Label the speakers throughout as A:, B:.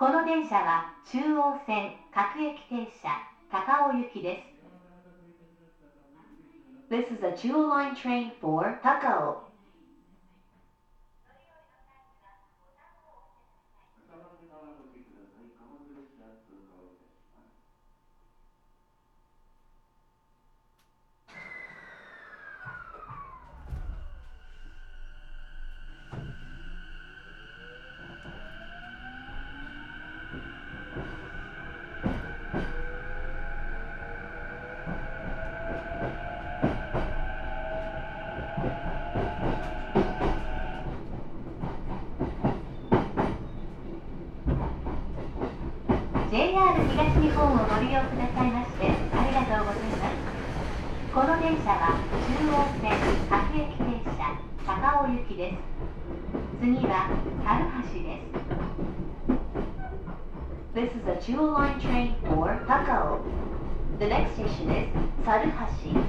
A: この電車は中央線各駅停車高尾行きです。This is a Chuo Line train for Takao. 東日本をご利用くださいましてありがとうございます。この電車は中央線各駅停車高尾行きです。次は猿橋です。This is a Chuo Line train for Takao. The next station is 猿橋。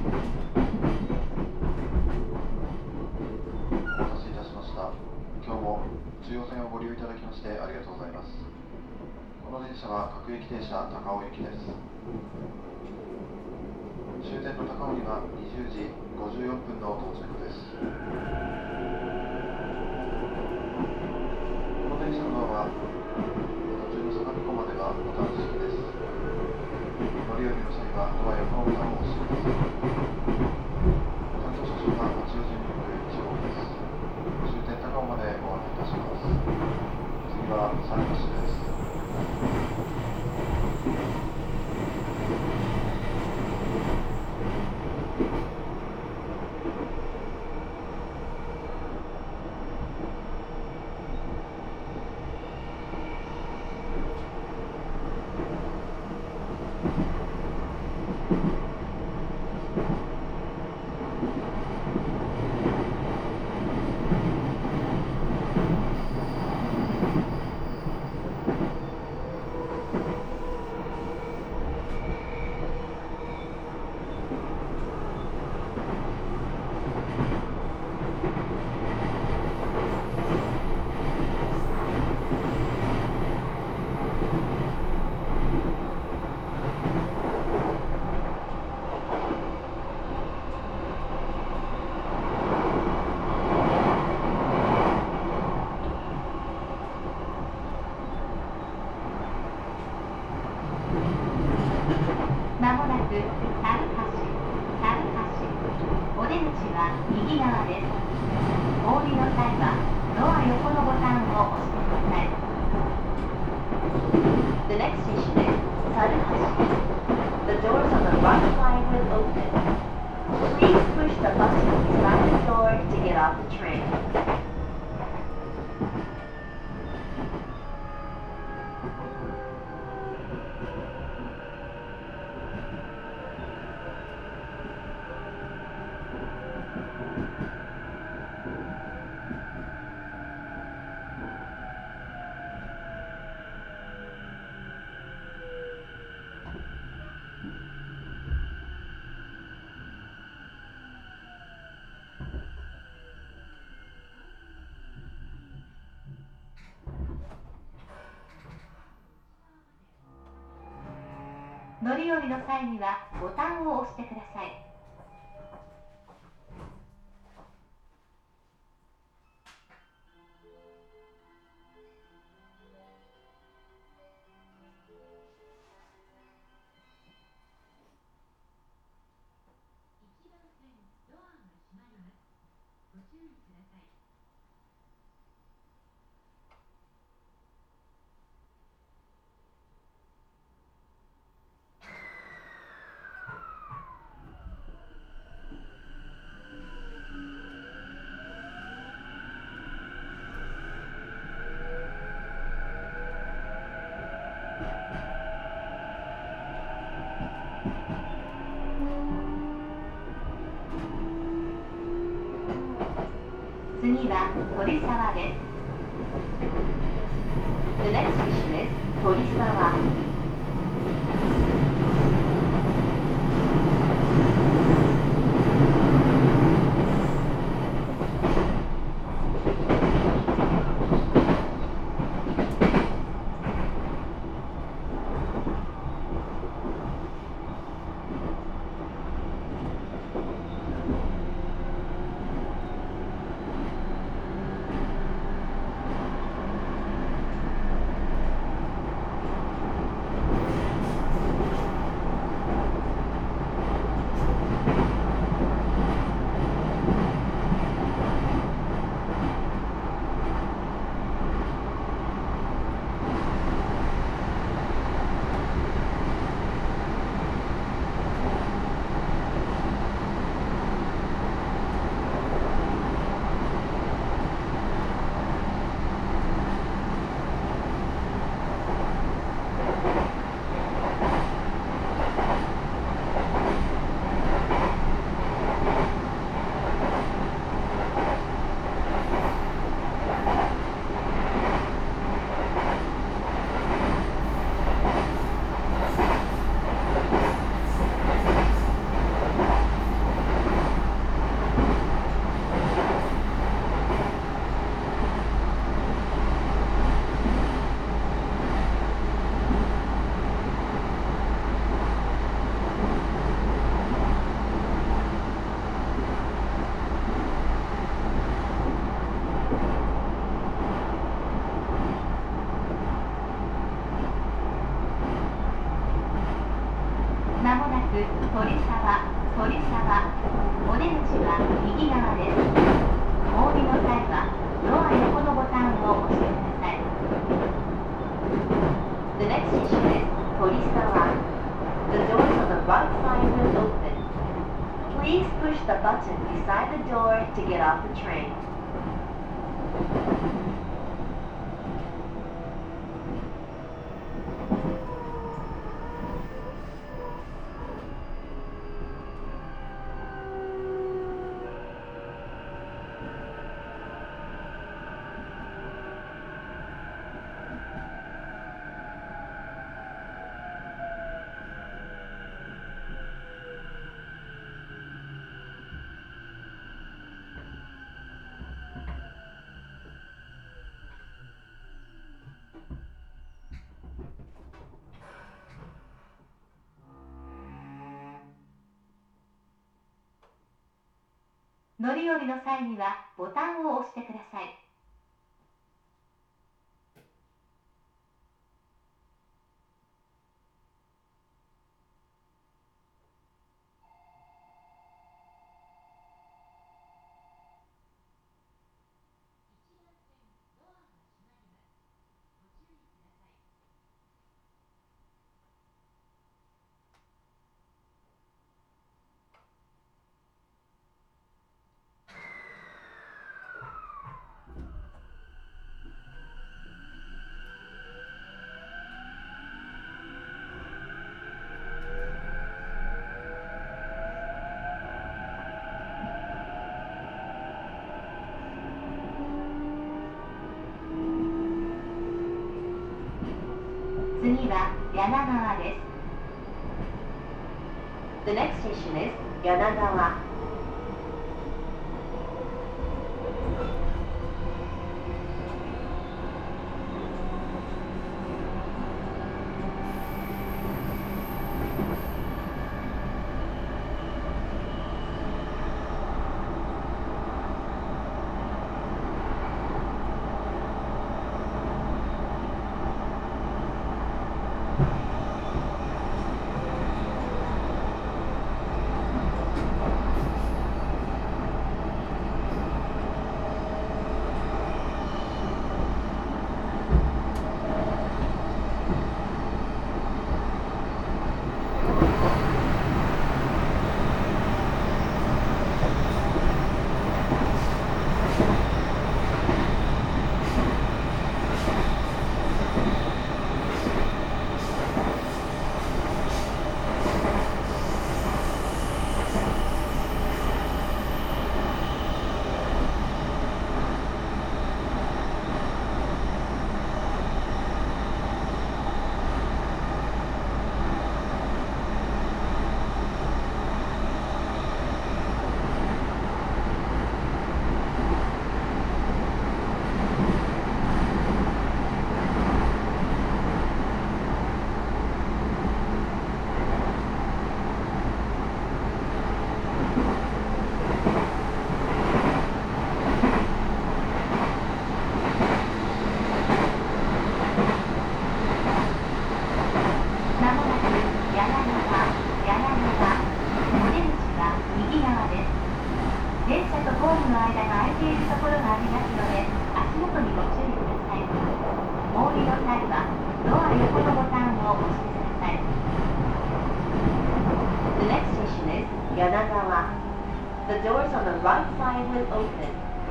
B: お待たせいたしました。今日も中央線をご利用いただきましてありがとうございます。この電車は各駅停車高尾行きです。終点の高尾には20時54分の到着です。この電車のドアは途中の相模湖まではボタン式です。乗り降りの際はドア横のボタンを押してください。担当車掌は八王子に向く1号です。終点高尾までご案内いたします。次は猿橋です。
A: まもなく猿橋。お出口は右側です。お降りの際はドア横のボタンを押してください。The next station is 猿橋。The doors on the right side will open. Please push the button beside the door to get off the train. 乗り降りの際にはボタンを押してください。次は鳥沢です。The next station is 鳥沢。 the button beside the door to get off the train.乗り降りの際にはボタンを押してください。次は柳川です。The next station is 柳川。The doors on the right side will open.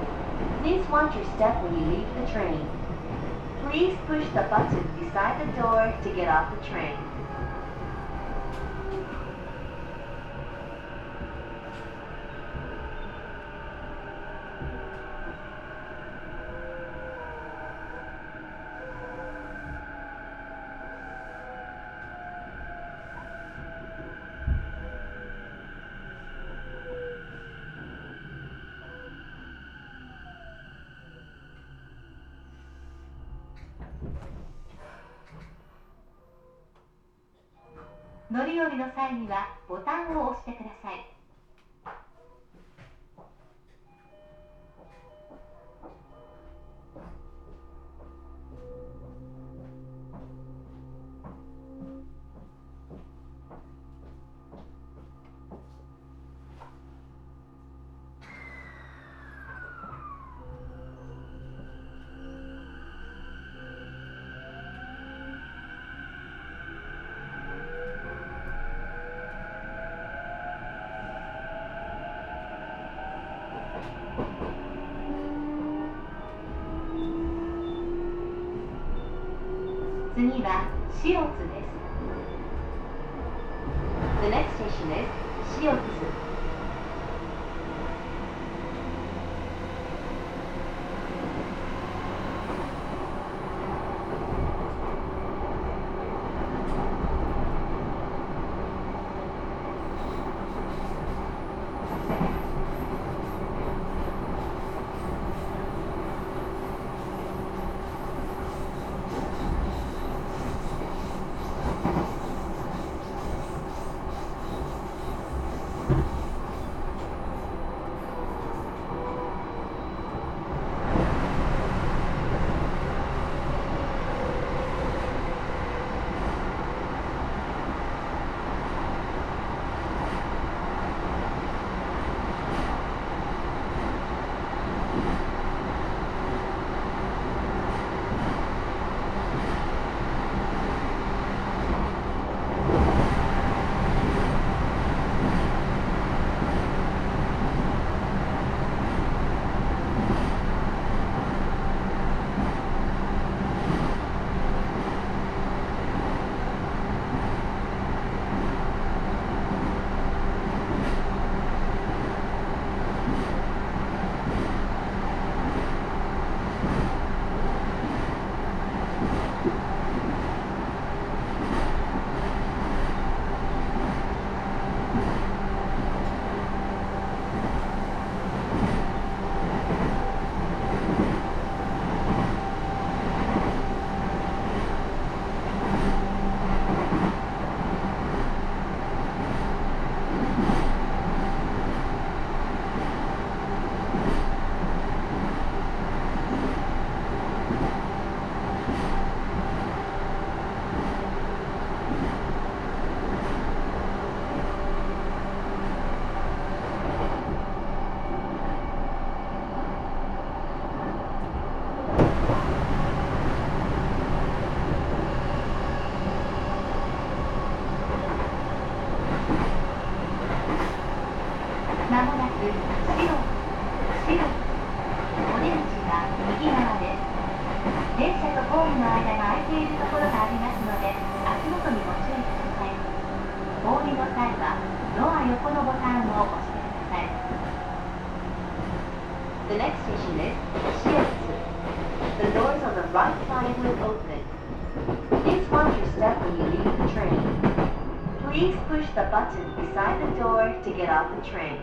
A: Please watch your step when you leave the train. Please push the button beside the door to get off the train.乗り降りの際にはボタンを押してください。 次は塩津です。The next station is 塩津。まもなく白、お出口は右側です。電車とホームの間が空いているところがありますので、足元にご注意ください。お降りの際は、ドア横のボタンを押してください。The next station is 塩津。The doors on the right side will open. Please watch your step when you leave the train. Please push the button beside the door to get off the train.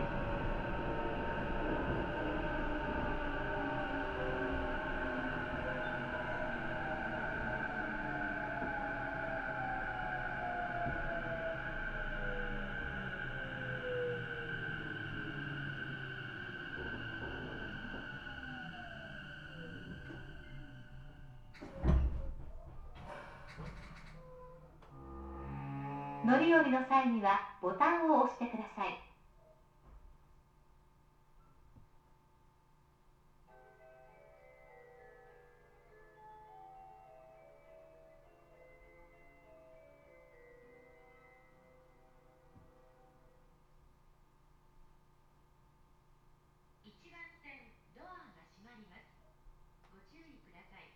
A: 乗り降りの際にはボタンを押してください。1番線ドアが閉まります。ご注意ください。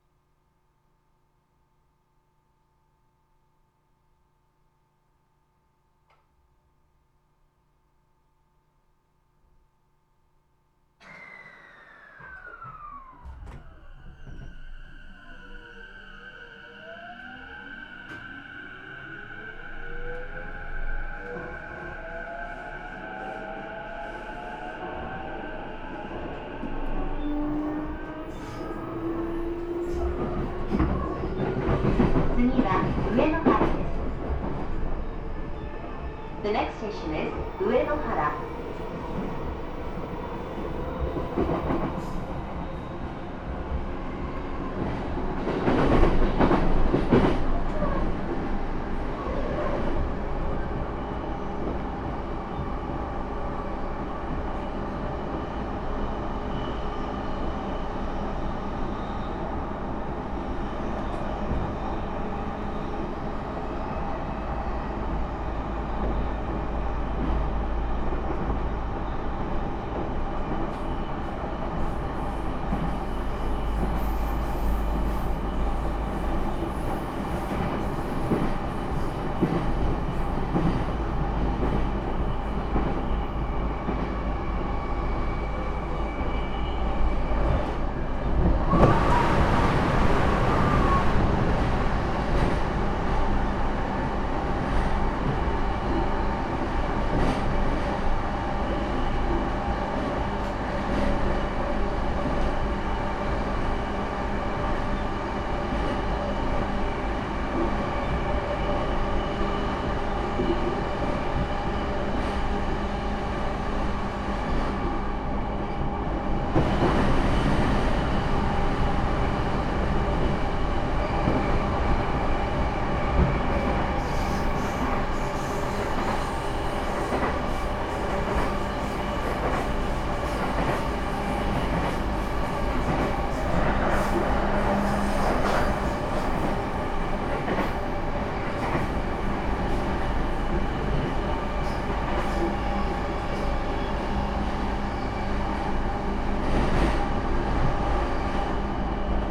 A: 次は上野原です。The next station is 上野原。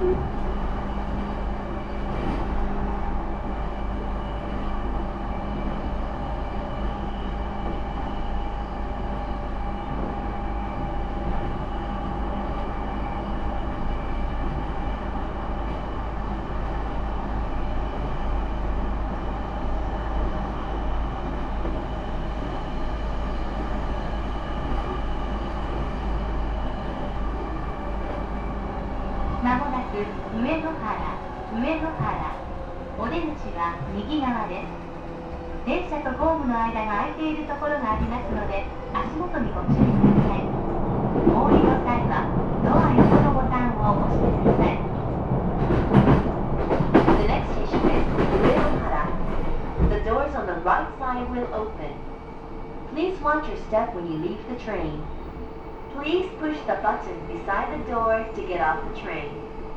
A: まもなく上野原、お出口は右側です。電車とホームの間が空いているところがありますので、足元にご注意ください。お降りの際は、ドア横のボタンを押してください。The next station is Uenohara. The doors on the right side will open. Please watch your step when you leave the train. Please push the button beside the door to get off the train.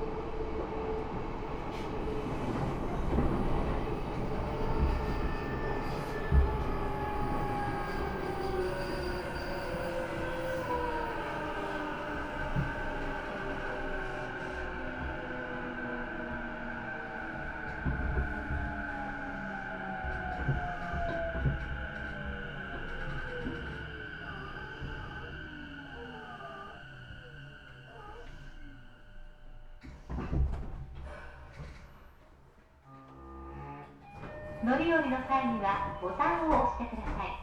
A: 乗り降りの際にはボタンを押してください。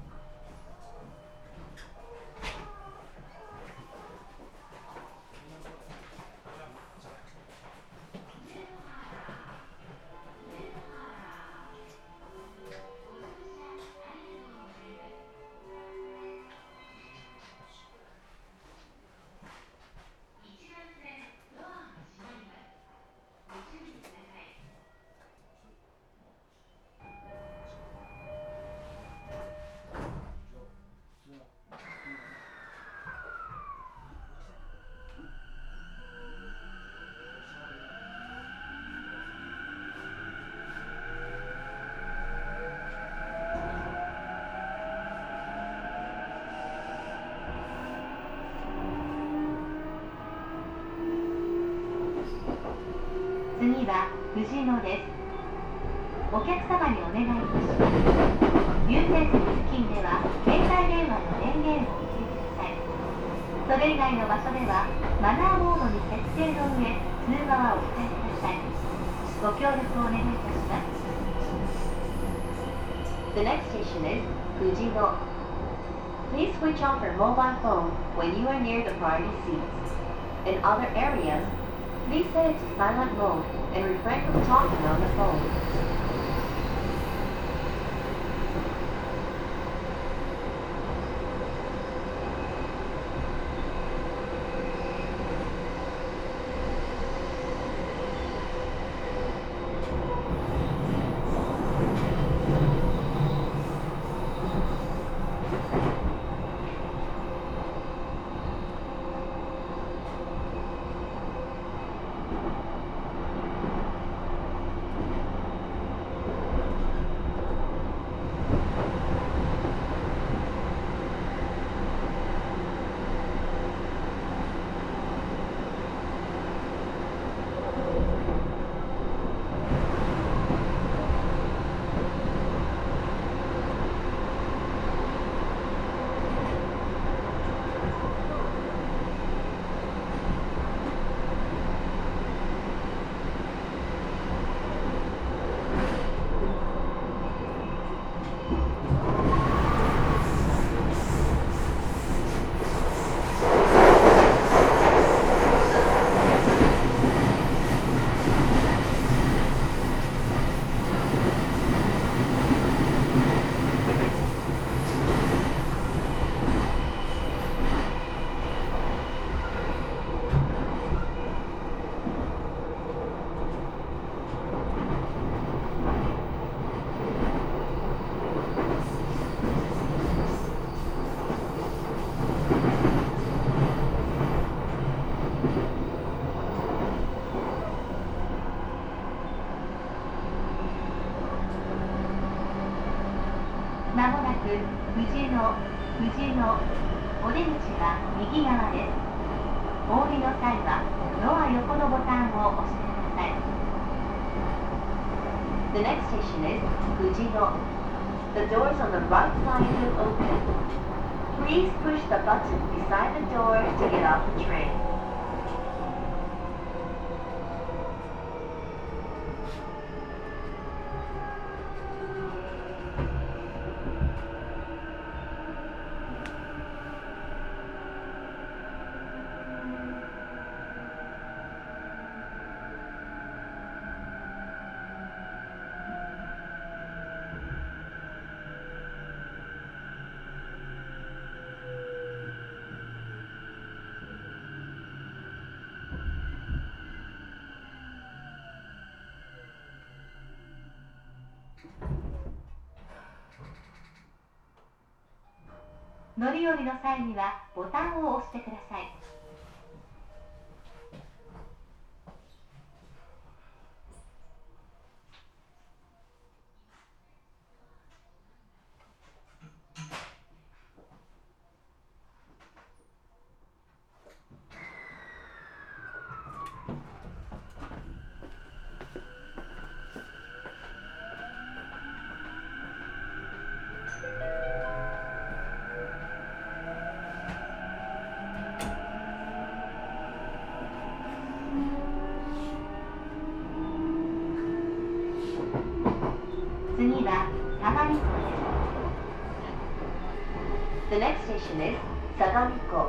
A: 次は藤野です。お客様にお願いいたします。優先席付近では携帯電話の電源をお切りください。それ以外の場所ではマナーモードに設定の上、通話はお控えください。ご協力をお願いいたします。The next station is Fujino. Please switch off your mobile phone when you are near the priority seats. In other areas, please set it to silent mode and refrain from talking on the phone. まもなく藤野、お出口は右側です。お降りの際はドア横のボタンをを押してください。The next station is Fujino. The doors on the right side will open. Please push the button beside the door to get off the train. 乗り降りの際にはボタンを押してください。次は相模湖です。The next station is 相模湖。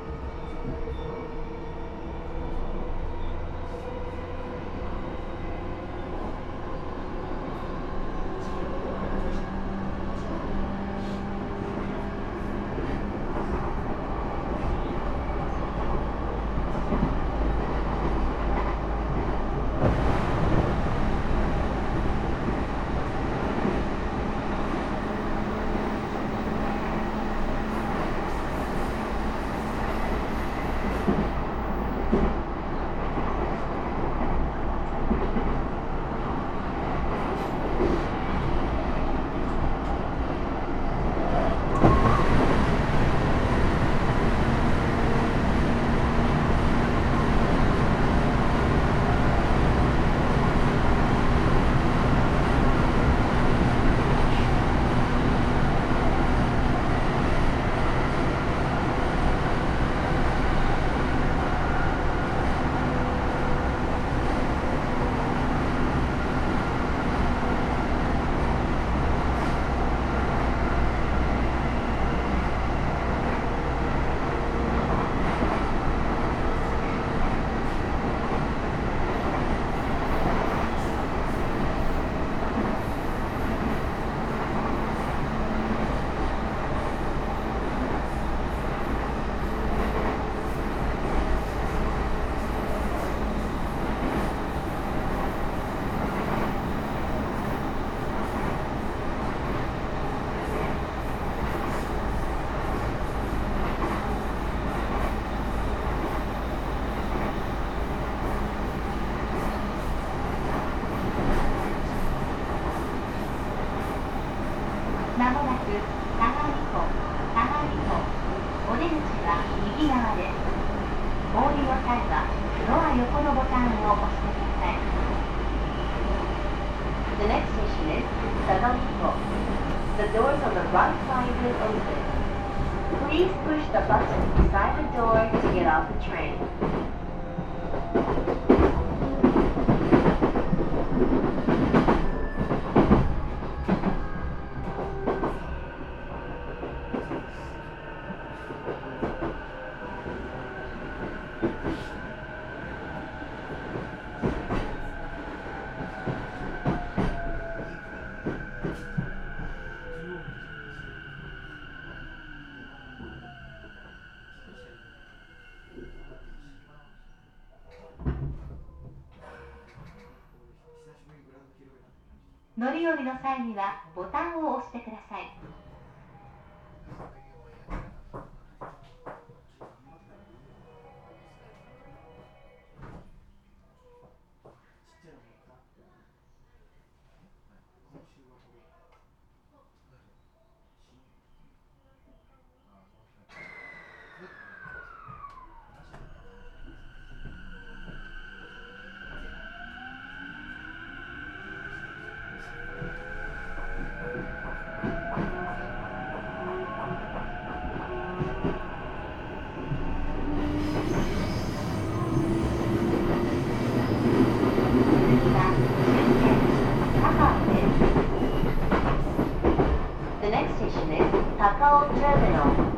A: まもなく相模湖。お出口は右側です。お降りの際はドア横のボタンを押してください。The next station is 相模湖。The doors on the right side will open. Please push the button beside the door to get off the train. 乗り降りの際にはボタンを押してください。 高尾トラベル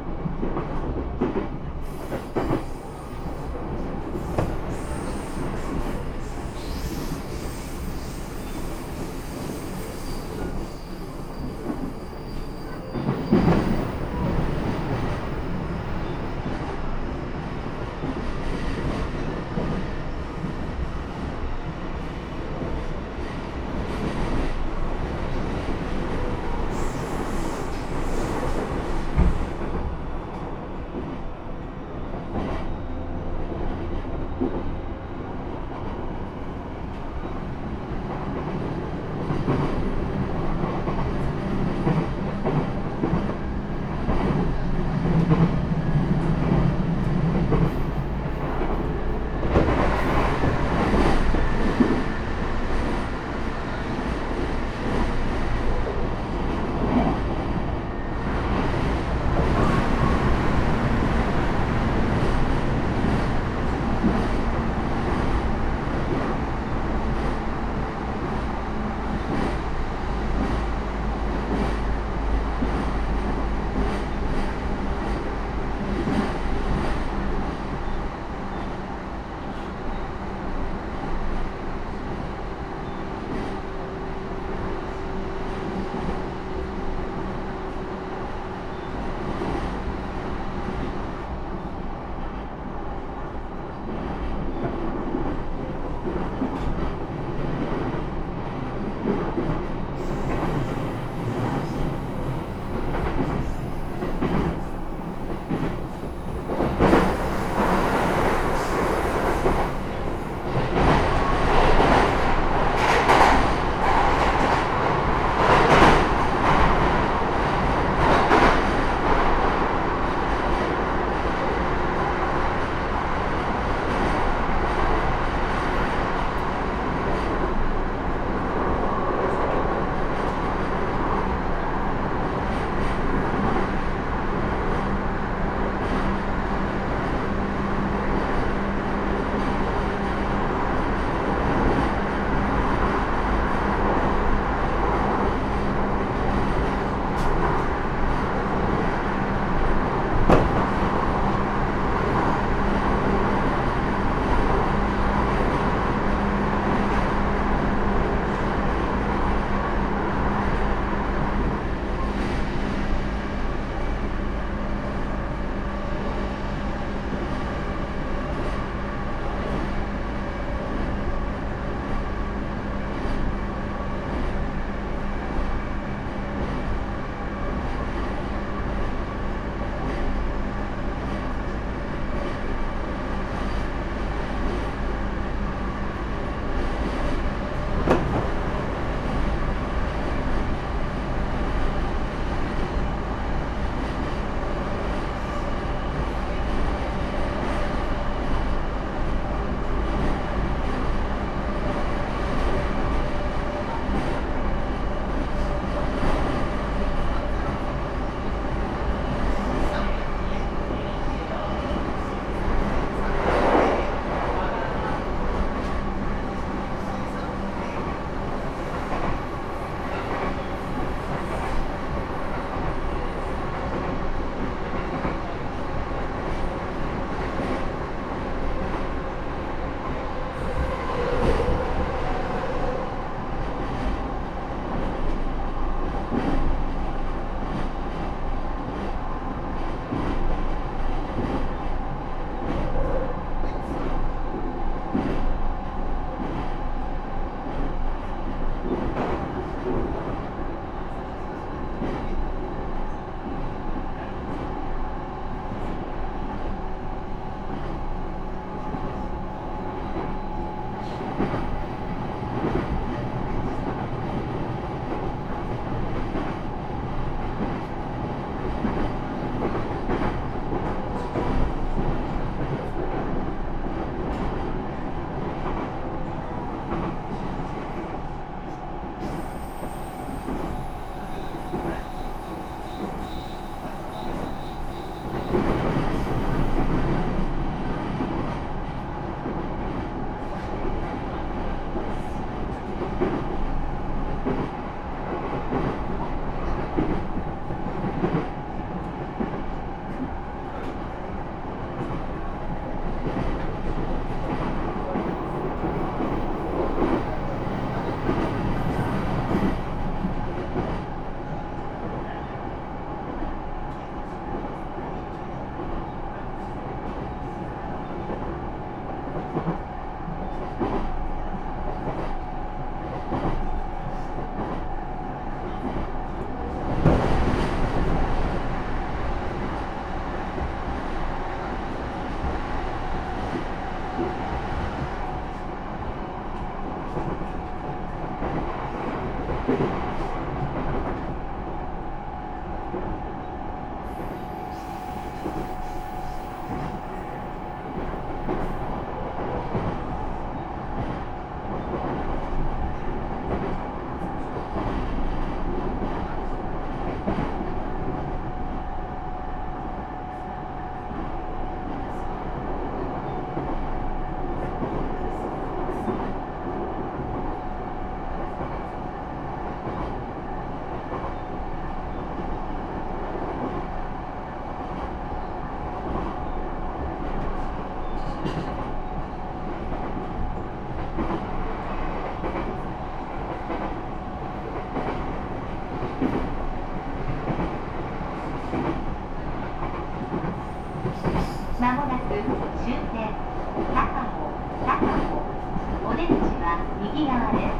A: まもなく終点高尾。お出口は右側です。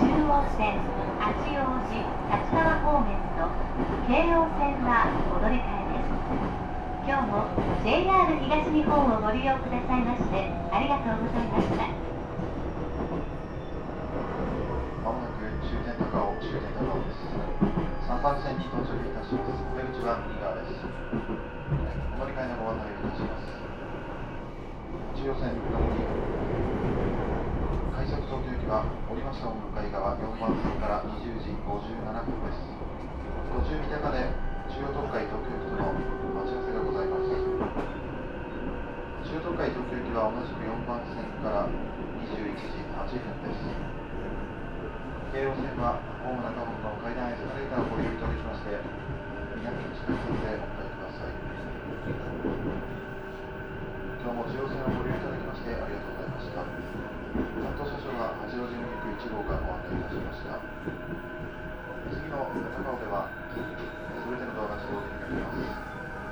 A: 中央線八王子立川方面と京葉線はお乗り換えです。今日も JR 東日本をご利用くださいましてありがとうございました。
B: まもなく終点高尾です。3番線に到着いたします。出口は右側です。お乗り換えのご案内をいたします。中央線上り快速東京行きは降りました向かい側4番線から20時57分です。途中三鷹で中央東海東京行きとの待ち合わせがございます。中央東海東京行きは同じく4番線から21時8分です。京葉線はホーム中本の階段エスカレーターをご利用いただきまして南口改札でお迎えください。今日も中央線をご利用いただきましてありがとうございました。担当車掌は八王子に行く1号がご案内いたしました。次の高尾では全てのドアが自動で開きます。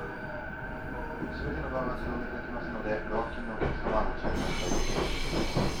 B: 全てのドアが自動で開きますのでドア付近のお客様ご注意ください。